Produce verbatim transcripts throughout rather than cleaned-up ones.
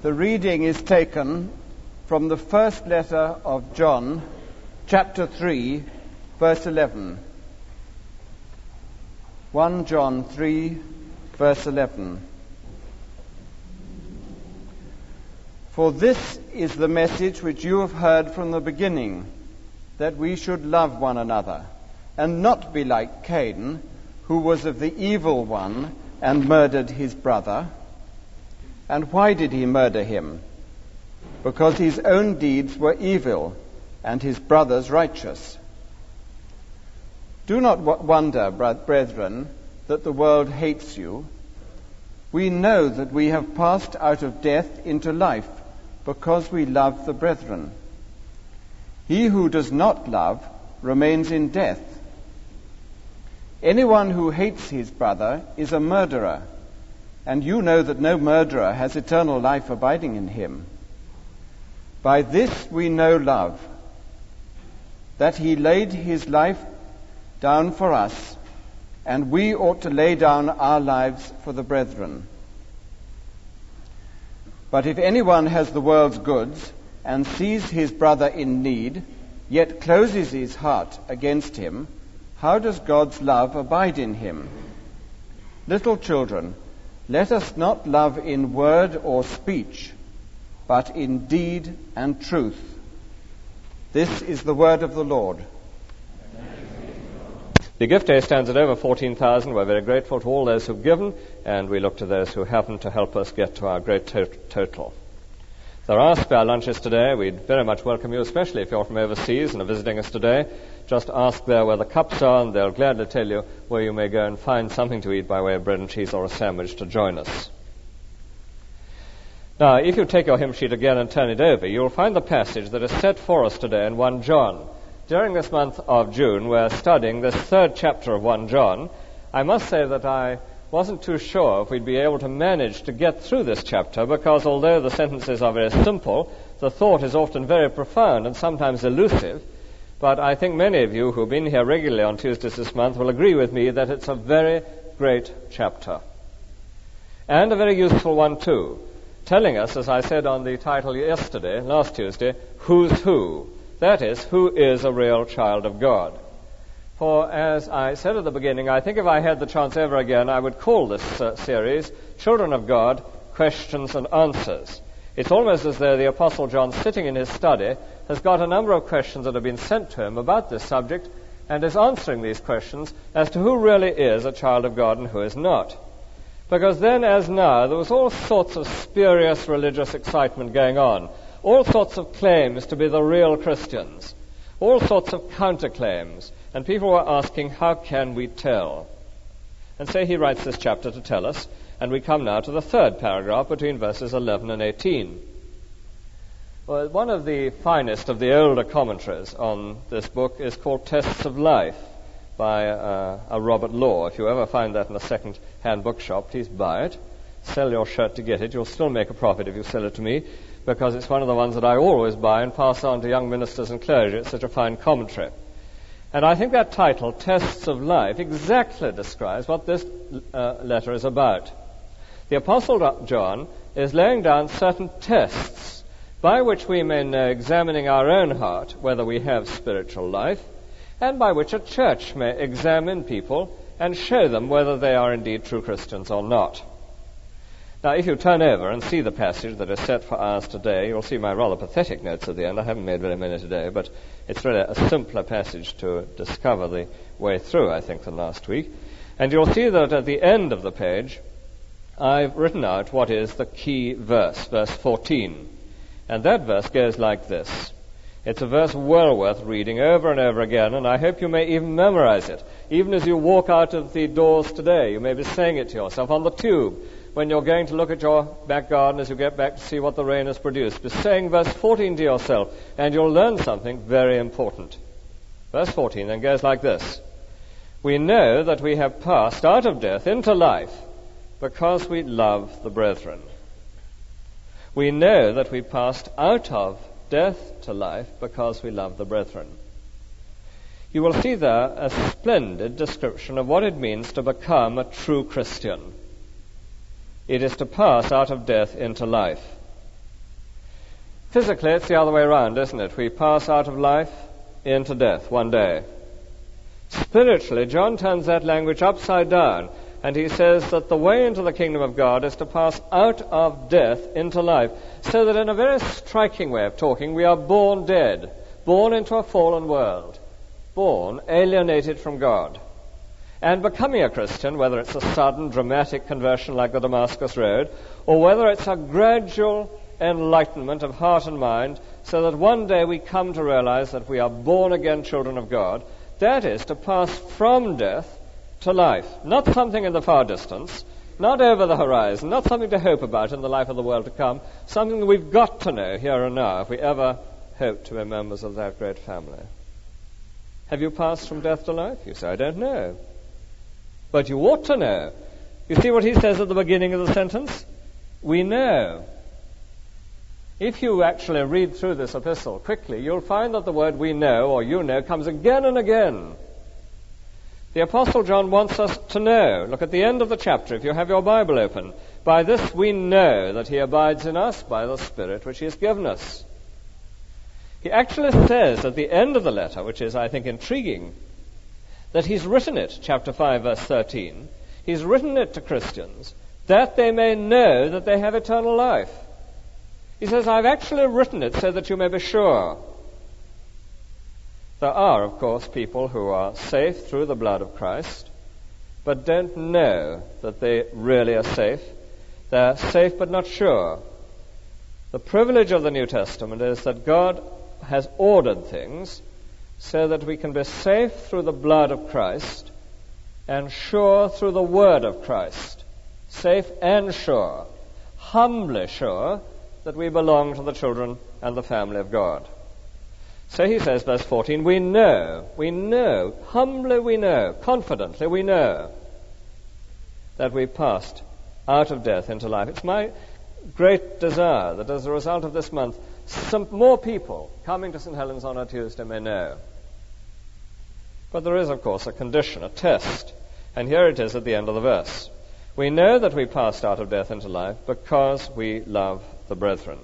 The reading is taken from the first letter of John, chapter three, verse eleven. First John three, verse eleven. For this is the message which you have heard from the beginning, that we should love one another, and not be like Cain, who was of the evil one and murdered his brother. And why did he murder him? Because his own deeds were evil, and his brother's righteous. Do not wonder, brethren, that the world hates you. We know that we have passed out of death into life, because we love the brethren. He who does not love remains in death. Anyone who hates his brother is a murderer, and you know that no murderer has eternal life abiding in him. By this we know love, that he laid his life down for us, and we ought to lay down our lives for the brethren. But if anyone has the world's goods and sees his brother in need, yet closes his heart against him, how does God's love abide in him? Little children, let us not love in word or speech, but in deed and truth. This is the word of the Lord. The gift day stands at over fourteen thousand. We're very grateful to all those who've given, and we look to those who haven't to help us get to our great to- total. There are spare lunches today. We'd very much welcome you, especially if you're from overseas and are visiting us today. Just ask there where the cups are, and they'll gladly tell you where you may go and find something to eat by way of bread and cheese or a sandwich to join us. Now, if you take your hymn sheet again and turn it over, you'll find the passage that is set for us today in First John. During this month of June, we're studying this third chapter of First John. I must say that I wasn't too sure if we'd be able to manage to get through this chapter, because although the sentences are very simple, the thought is often very profound and sometimes elusive. But I think many of you who've been here regularly on Tuesdays this month will agree with me that it's a very great chapter. And a very useful one too, telling us, as I said on the title yesterday, last Tuesday, who's who. That is, who is a real child of God. For as I said at the beginning, I think if I had the chance ever again, I would call this uh, series, Children of God, Questions and Answers. It's almost as though the Apostle John, sitting in his study, has got a number of questions that have been sent to him about this subject, and is answering these questions as to who really is a child of God and who is not. Because then, as now, there was all sorts of spurious religious excitement going on, all sorts of claims to be the real Christians, all sorts of counterclaims, and people were asking, how can we tell? And so he writes this chapter to tell us, and we come now to the third paragraph between verses eleven and eighteen. Well, one of the finest of the older commentaries on this book is called Tests of Life by uh, a Robert Law. If you ever find that in a second-hand bookshop, please buy it. Sell your shirt to get it. You'll still make a profit if you sell it to me, because it's one of the ones that I always buy and pass on to young ministers and clergy. It's such a fine commentary. And I think that title, Tests of Life, exactly describes what this uh, letter is about. The Apostle John is laying down certain tests by which we may know, examining our own heart, whether we have spiritual life, and by which a church may examine people and show them whether they are indeed true Christians or not. Now, if you turn over and see the passage that is set for ours today, you'll see my rather pathetic notes at the end. I haven't made very many today, but it's really a simpler passage to discover the way through, I think, than last week. And you'll see that at the end of the page, I've written out what is the key verse, verse fourteen. And that verse goes like this. It's a verse well worth reading over and over again, and I hope you may even memorize it. Even as you walk out of the doors today, you may be saying it to yourself on the tube, when you're going to look at your back garden as you get back to see what the rain has produced. Be saying verse fourteen to yourself, and you'll learn something very important. Verse fourteen then goes like this. We know that we have passed out of death into life because we love the brethren. We know that we passed out of death to life because we love the brethren. You will see there a splendid description of what it means to become a true Christian. It is to pass out of death into life. Physically, it's the other way around, isn't it? We pass out of life into death one day. Spiritually, John turns that language upside down, and he says that the way into the kingdom of God is to pass out of death into life, so that in a very striking way of talking, we are born dead, born into a fallen world, born alienated from God. And becoming a Christian, whether it's a sudden, dramatic conversion like the Damascus Road, or whether it's a gradual enlightenment of heart and mind, so that one day we come to realize that we are born again children of God, that is to pass from death to life. Not something in the far distance, not over the horizon, not something to hope about in the life of the world to come, something that we've got to know here and now if we ever hope to be members of that great family. Have you passed from death to life? You say, I don't know. But you ought to know. You see what he says at the beginning of the sentence? We know. If you actually read through this epistle quickly, you'll find that the word we know, or you know, comes again and again. The Apostle John wants us to know. Look at the end of the chapter, if you have your Bible open. By this we know that he abides in us by the Spirit which he has given us. He actually says at the end of the letter, which is, I think, intriguing, that he's written it, chapter five, verse thirteen, he's written it to Christians, that they may know that they have eternal life. He says, I've actually written it so that you may be sure. There are, of course, people who are safe through the blood of Christ, but don't know that they really are safe. They're safe but not sure. The privilege of the New Testament is that God has ordered things so that we can be safe through the blood of Christ and sure through the word of Christ. Safe and sure, humbly sure that we belong to the children and the family of God. So he says, verse fourteen, we know, we know, humbly we know, confidently we know that we passed out of death into life. It's my great desire that as a result of this month, some more people coming to Saint Helens on a Tuesday may know. But there is, of course, a condition, a test. And here it is at the end of the verse. We know that we passed out of death into life because we love the brethren.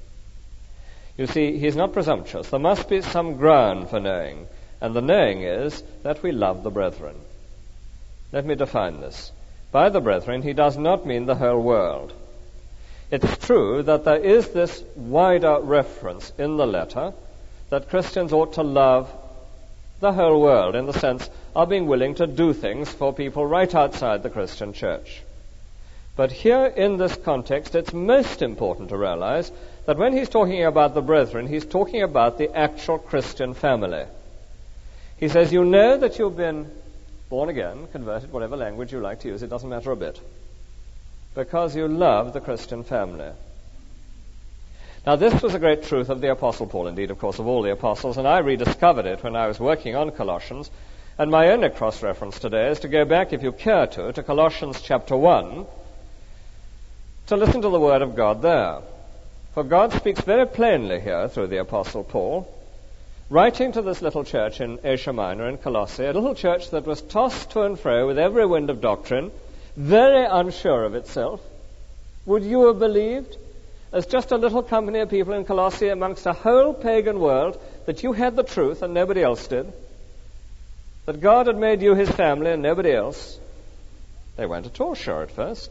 You see, he's not presumptuous. There must be some ground for knowing. And the knowing is that we love the brethren. Let me define this. By the brethren, he does not mean the whole world. It's true that there is this wider reference in the letter that Christians ought to love the whole world in the sense of being willing to do things for people right outside the Christian church. But here in this context, it's most important to realize that when he's talking about the brethren, he's talking about the actual Christian family. He says, you know that you've been born again, converted, whatever language you like to use, it doesn't matter a bit, because you love the Christian family. Now, this was a great truth of the Apostle Paul, indeed, of course, of all the apostles, and I rediscovered it when I was working on Colossians, and my only cross-reference today is to go back, if you care to, to Colossians chapter one, to listen to the word of God there. For God speaks very plainly here through the Apostle Paul, writing to this little church in Asia Minor in Colossae, a little church that was tossed to and fro with every wind of doctrine, very unsure of itself. Would you have believed, as just a little company of people in Colossae amongst a whole pagan world, that you had the truth and nobody else did? That God had made you his family and nobody else? They weren't at all sure at first.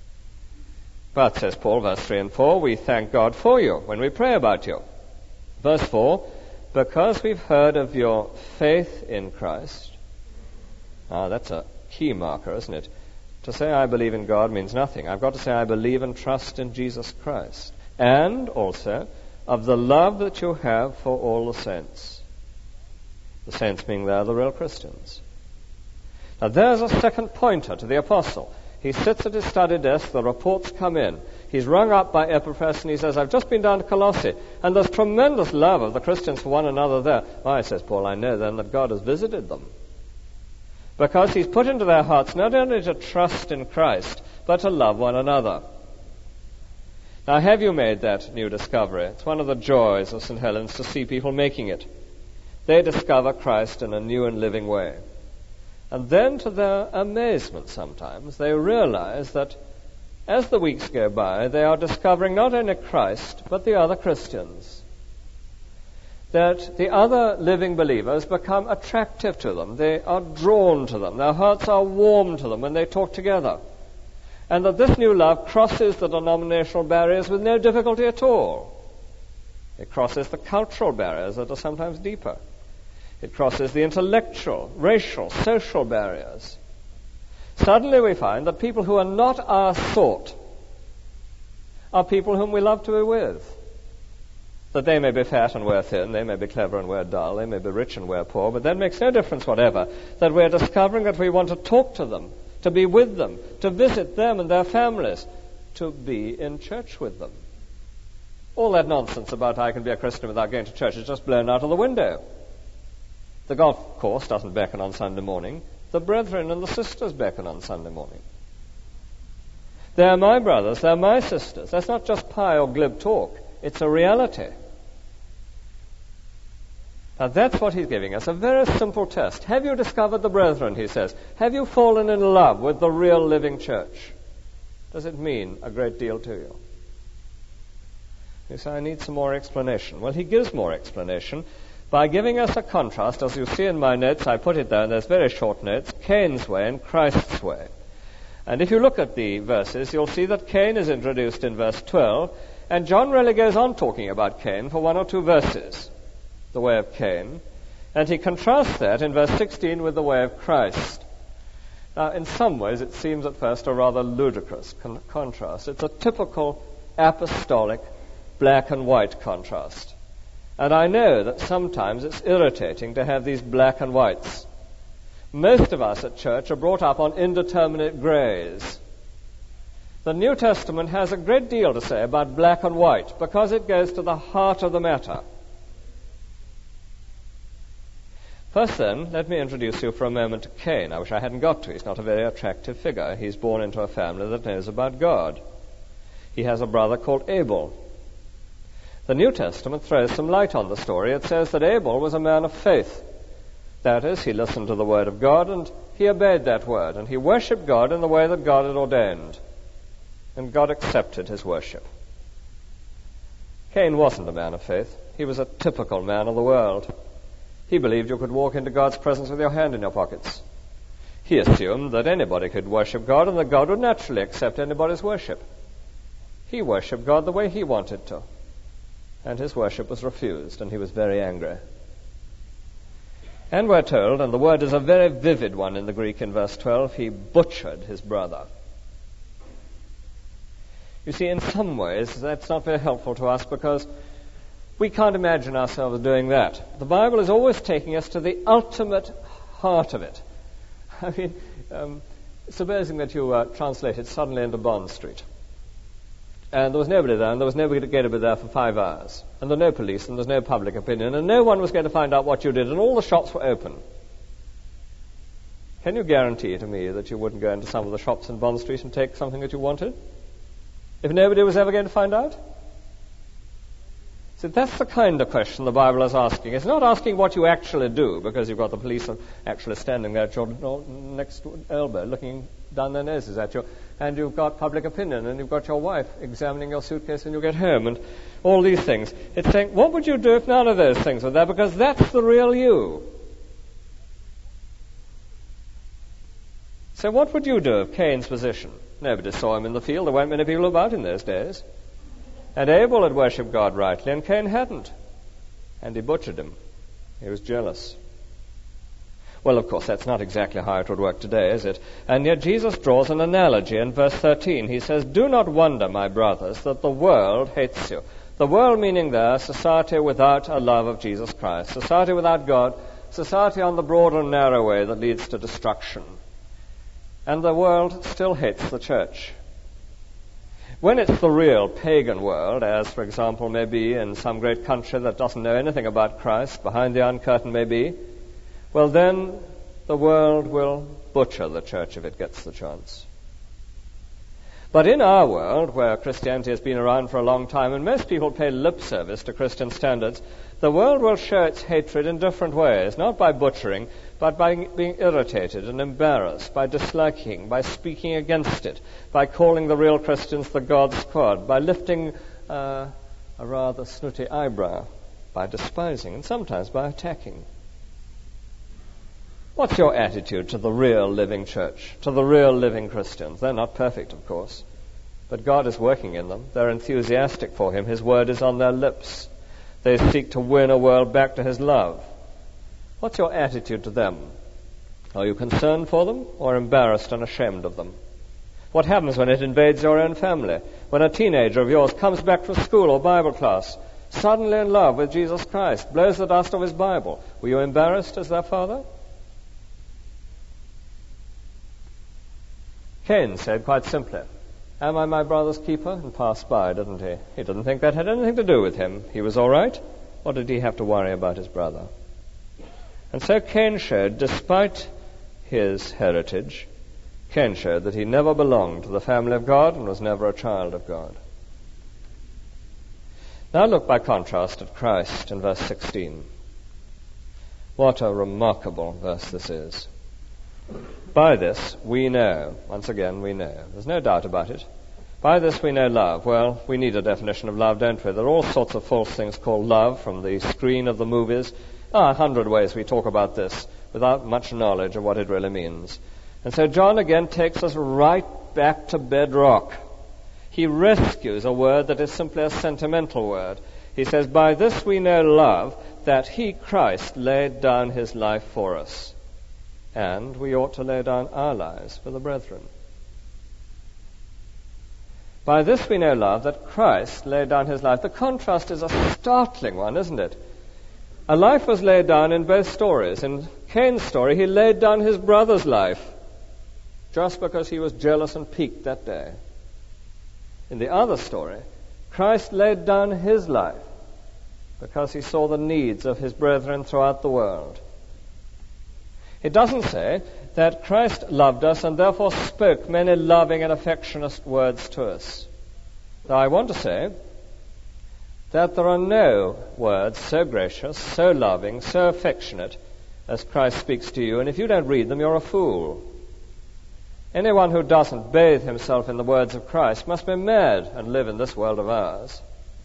But, says Paul, verse three and four, we thank God for you when we pray about you. Verse four, because we've heard of your faith in Christ. Ah, that's a key marker, isn't it? To say I believe in God means nothing. I've got to say I believe and trust in Jesus Christ. And also of the love that you have for all the saints. The saints being there the real Christians. Now there's a second pointer to the apostle. He sits at his study desk, the reports come in. He's rung up by Epaphras and he says, I've just been down to Colossae, and there's tremendous love of the Christians for one another there. Why, says Paul, I know then that God has visited them. Because he's put into their hearts not only to trust in Christ, but to love one another. Now, have you made that new discovery? It's one of the joys of Saint Helens to see people making it. They discover Christ in a new and living way. And then, to their amazement sometimes, they realize that as the weeks go by, they are discovering not only Christ, but the other Christians. That the other living believers become attractive to them. They are drawn to them. Their hearts are warm to them when they talk together. And that this new love crosses the denominational barriers with no difficulty at all. It crosses the cultural barriers that are sometimes deeper. It crosses the intellectual, racial, social barriers. Suddenly we find that people who are not our sort are people whom we love to be with. That they may be fat and we're thin, they may be clever and we're dull, they may be rich and we're poor, but that makes no difference whatever. That we're discovering that we want to talk to them, to be with them, to visit them and their families, to be in church with them. All that nonsense about I can be a Christian without going to church is just blown out of the window. The golf course doesn't beckon on Sunday morning. The brethren and the sisters beckon on Sunday morning. They're my brothers, they're my sisters. That's not just pie or glib talk. It's a reality. Now that's what he's giving us, a very simple test. Have you discovered the brethren, he says? Have you fallen in love with the real living church? Does it mean a great deal to you? You say, I need some more explanation. Well, he gives more explanation by giving us a contrast. As you see in my notes, I put it there in those very short notes, Cain's way and Christ's way. And if you look at the verses, you'll see that Cain is introduced in verse twelve, and John really goes on talking about Cain for one or two verses, the way of Cain, and he contrasts that in verse sixteen with the way of Christ. Now, in some ways, it seems at first a rather ludicrous con- contrast. It's a typical apostolic black and white contrast. And I know that sometimes it's irritating to have these black and whites. Most of us at church are brought up on indeterminate grays. The New Testament has a great deal to say about black and white because it goes to the heart of the matter. First then, let me introduce you for a moment to Cain. I wish I hadn't got to. He's not a very attractive figure. He's born into a family that knows about God. He has a brother called Abel. The New Testament throws some light on the story. It says that Abel was a man of faith. That is, he listened to the word of God and he obeyed that word, and he worshipped God in the way that God had ordained. And God accepted his worship. Cain wasn't a man of faith. He was a typical man of the world. He believed you could walk into God's presence with your hand in your pockets. He assumed that anybody could worship God and that God would naturally accept anybody's worship. He worshipped God the way he wanted to. And his worship was refused, and he was very angry. And we're told, and the word is a very vivid one in the Greek in verse twelve, he butchered his brother. You see, in some ways, that's not very helpful to us because we can't imagine ourselves doing that. The Bible is always taking us to the ultimate heart of it. I mean, um, supposing that you uh, translated suddenly into Bond Street, and there was nobody there, and there was nobody going to be there for five hours, and there were no police, and there was no public opinion, and no one was going to find out what you did, and all the shops were open. Can you guarantee to me that you wouldn't go into some of the shops in Bond Street and take something that you wanted? If nobody was ever going to find out? So that's the kind of question the Bible is asking. It's not asking what you actually do, because you've got the police actually standing there at your next elbow, looking down their noses at you, and you've got public opinion, and you've got your wife examining your suitcase when you get home, and all these things. It's saying, what would you do if none of those things were there? Because that's the real you. So what would you do if Cain's position? Nobody saw him in the field. There weren't many people about in those days. And Abel had worshipped God rightly, and Cain hadn't. And he butchered him. He was jealous. Well, of course, that's not exactly how it would work today, is it? And yet Jesus draws an analogy in verse thirteen. He says, do not wonder, my brothers, that the world hates you. The world meaning there, society without a love of Jesus Christ. Society without God. Society on the broad and narrow way that leads to destruction. And the world still hates the church. When it's the real pagan world, as, for example, may be in some great country that doesn't know anything about Christ, behind the Iron Curtain may be, well, then the world will butcher the church if it gets the chance. But in our world, where Christianity has been around for a long time, and most people pay lip service to Christian standards, the world will show its hatred in different ways, not by butchering, but by being irritated and embarrassed, by disliking, by speaking against it, by calling the real Christians the God Squad, by lifting uh, a rather snooty eyebrow, by despising, and sometimes by attacking. What's your attitude to the real living church, to the real living Christians? They're not perfect, of course, but God is working in them. They're enthusiastic for Him. His word is on their lips. They seek to win a world back to His love. What's your attitude to them? Are you concerned for them or embarrassed and ashamed of them? What happens when it invades your own family? When a teenager of yours comes back from school or Bible class, suddenly in love with Jesus Christ, blows the dust of His Bible, were you embarrassed as their father? Cain said quite simply, "Am I my brother's keeper?" and passed by, didn't he? He didn't think that had anything to do with him. He was all right. What did he have to worry about his brother? And so Cain showed, despite his heritage, Cain showed that he never belonged to the family of God and was never a child of God. Now look by contrast at Christ in verse sixteen. What a remarkable verse this is. By this we know, once again we know, there's no doubt about it. By this we know love. Well, we need a definition of love, don't we? There are all sorts of false things called love from the screen of the movies. Ah, a hundred ways we talk about this without much knowledge of what it really means. And so John again takes us right back to bedrock. He rescues a word that is simply a sentimental word. He says, by this we know love, that He, Christ, laid down His life for us. And we ought to lay down our lives for the brethren. By this we know love, that Christ laid down His life. The contrast is a startling one, isn't it? A life was laid down in both stories. In Cain's story, he laid down his brother's life just because he was jealous and piqued that day. In the other story, Christ laid down His life because He saw the needs of His brethren throughout the world. It doesn't say that Christ loved us and therefore spoke many loving and affectionate words to us. Now, I want to say that there are no words so gracious, so loving, so affectionate as Christ speaks to you, and if you don't read them, you're a fool. Anyone who doesn't bathe himself in the words of Christ must be mad and live in this world of ours.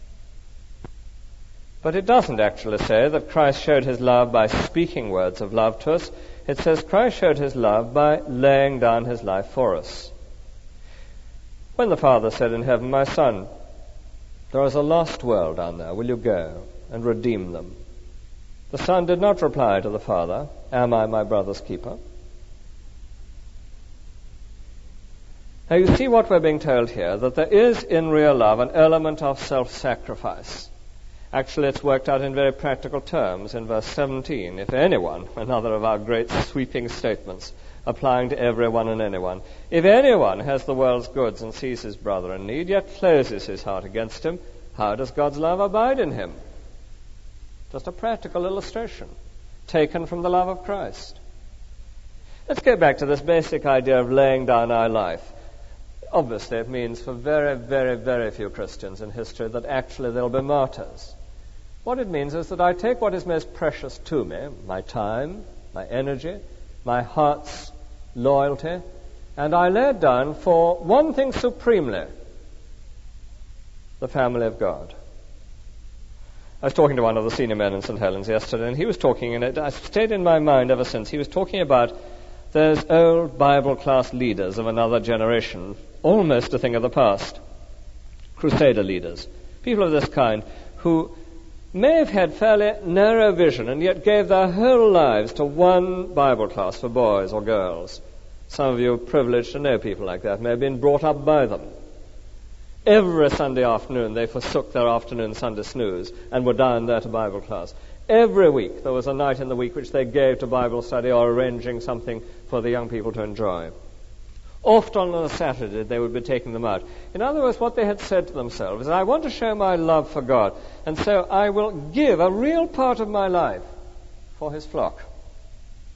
But it doesn't actually say that Christ showed His love by speaking words of love to us. It says Christ showed His love by laying down His life for us. When the Father said in heaven, "My Son, there is a lost world down there. Will you go and redeem them?" The Son did not reply to the Father, "Am I my brother's keeper?" Now you see what we're being told here, that there is in real love an element of self-sacrifice. Actually, it's worked out in very practical terms in verse seventeen. If anyone, another of our great sweeping statements, applying to everyone and anyone, if anyone has the world's goods and sees his brother in need, yet closes his heart against him, how does God's love abide in him? Just a practical illustration, taken from the love of Christ. Let's go back to this basic idea of laying down our life. Obviously, it means for very, very, very few Christians in history that actually they'll be martyrs. What it means is that I take what is most precious to me, my time, my energy, my heart's loyalty, and I lay it down for one thing supremely, the family of God. I was talking to one of the senior men in Saint Helens yesterday, and he was talking, and it I stayed in my mind ever since. He was talking about those old Bible class leaders of another generation, almost a thing of the past, crusader leaders, people of this kind, who may have had fairly narrow vision and yet gave their whole lives to one Bible class for boys or girls. Some of you are privileged to know people like that, may have been brought up by them. Every Sunday afternoon they forsook their afternoon Sunday snooze and were down there to Bible class. Every week there was a night in the week which they gave to Bible study or arranging something for the young people to enjoy. Often on a Saturday they would be taking them out. In other words, what they had said to themselves is, I want to show my love for God, and so I will give a real part of my life for His flock.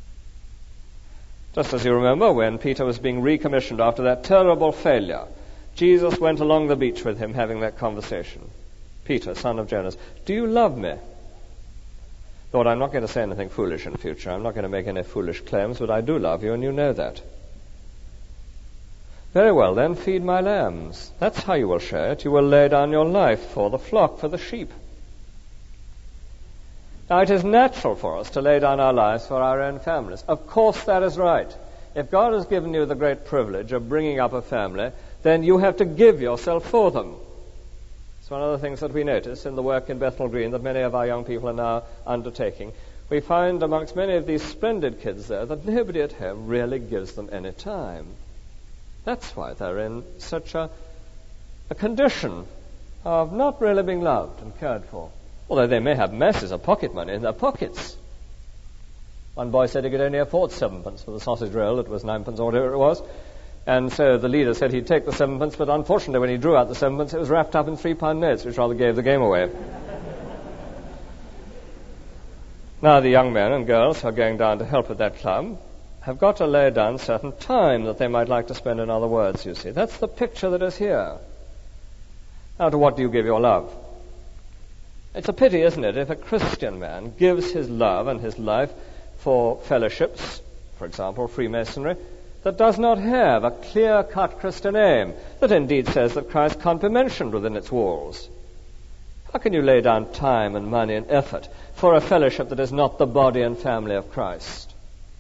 Just as you remember when Peter was being recommissioned after that terrible failure Jesus went along the beach with him having that conversation. Peter, son of Jonas, do you love me? Lord, I'm not going to say anything foolish in the future. I'm not going to make any foolish claims, but I do love you, and you know that. Very well, then, feed my lambs. That's how you will show it. You will lay down your life for the flock, for the sheep. Now, it is natural for us to lay down our lives for our own families. Of course, that is right. If God has given you the great privilege of bringing up a family, then you have to give yourself for them. It's one of the things that we notice in the work in Bethnal Green that many of our young people are now undertaking. We find amongst many of these splendid kids there that nobody at home really gives them any time. That's why they're in such a, a condition of not really being loved and cared for. Although they may have masses of pocket money in their pockets. One boy said he could only afford sevenpence for the sausage roll. It was ninepence or whatever it was. And so the leader said he'd take the sevenpence, but unfortunately when he drew out the sevenpence, it was wrapped up in three-pound notes, which rather gave the game away. Now the young men and girls who are going down to help at that club have got to lay down certain time that they might like to spend in other words, you see. That's the picture that is here. Now, to what do you give your love? It's a pity, isn't it, if a Christian man gives his love and his life for fellowships, for example, Freemasonry, that does not have a clear-cut Christian aim, that indeed says that Christ can't be mentioned within its walls. How can you lay down time and money and effort for a fellowship that is not the body and family of Christ?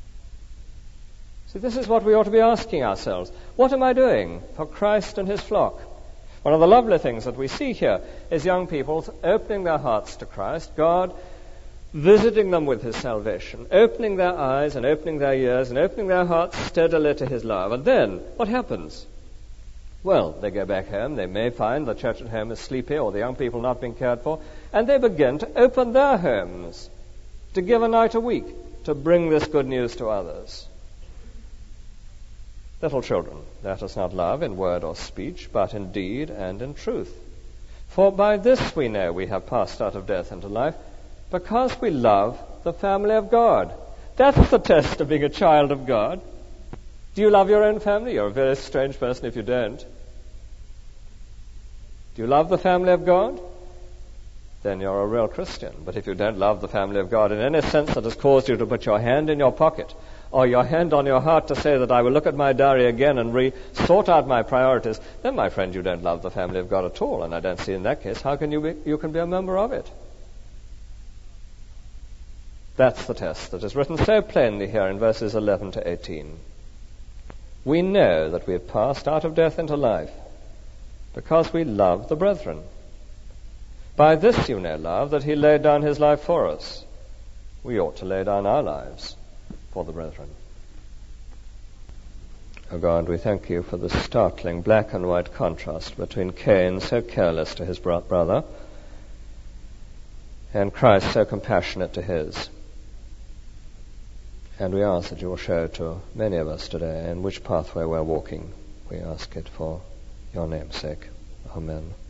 See, this is what we ought to be asking ourselves. What am I doing for Christ and his flock? One of the lovely things that we see here is young people opening their hearts to Christ, God visiting them with his salvation, opening their eyes and opening their ears and opening their hearts steadily to his love. And then, what happens? Well, they go back home. They may find the church at home is sleepy or the young people not being cared for, and they begin to open their homes, to give a night a week, to bring this good news to others. Little children, let us not love in word or speech, but in deed and in truth. For by this we know we have passed out of death into life, because we love the family of God. That's the test of being a child of God. Do you love your own family? You're a very strange person if you don't. Do you love the family of God? Then you're a real Christian. But if you don't love the family of God in any sense that has caused you to put your hand in your pocket or your hand on your heart to say that I will look at my diary again and re-sort out my priorities, then, my friend, you don't love the family of God at all. And I don't see in that case how can you be, you can be a member of it. That's the test that is written so plainly here in verses eleven to eighteen. We know that we have passed out of death into life because we love the brethren. By this you know love, that he laid down his life for us. We ought to lay down our lives for the brethren. Oh God, we thank you for the startling black and white contrast between Cain, so careless to his bro- brother, and Christ, so compassionate to his. And we ask that you will show to many of us today in which pathway we're walking. We ask it for your name's sake. Amen.